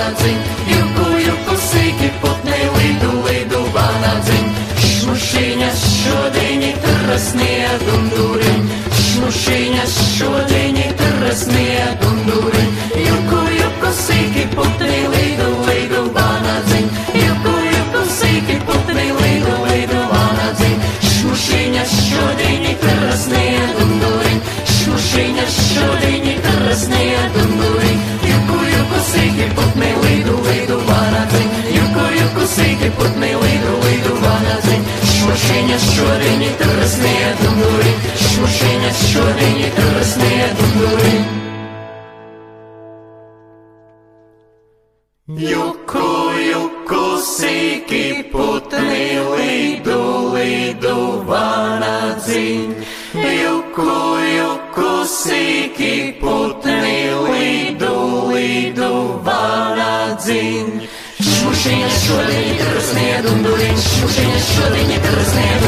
vanadziņ, juku, juku, sīki putni, lidu, lidu, vanadziņ. Šmušiņas šodiņi trasnie dunduriņ, šmušiņas šodiņi trasnie dunduriņ. Juku, juku, sīki putni, lidu, lidu, vanadziņ, juku, juku, sīki putni, lidu, lidu, vanadziņ. Šmušiņas šodiņi trasnie dunduriņ, šmušiņas šodiņi trasnie dunduriņ. Juku, juku, sīki putni, lidu, lidu, vanadziņ, juku, juku, sīki putni, lidu, lidu, vanadziņ. Šmušiņas šodiņi trasnie dunduriņ, šmušiņas šodiņi trasnie dunduriņ. Juku, juku, sīki putni, lidu, lidu, vanadziņ. Juku, juku, sīki putni, lidu, lidu, vanadziņ. Šmušiņas šodiņi trasnie dunduriņ, šmušiņas šodiņi trasnie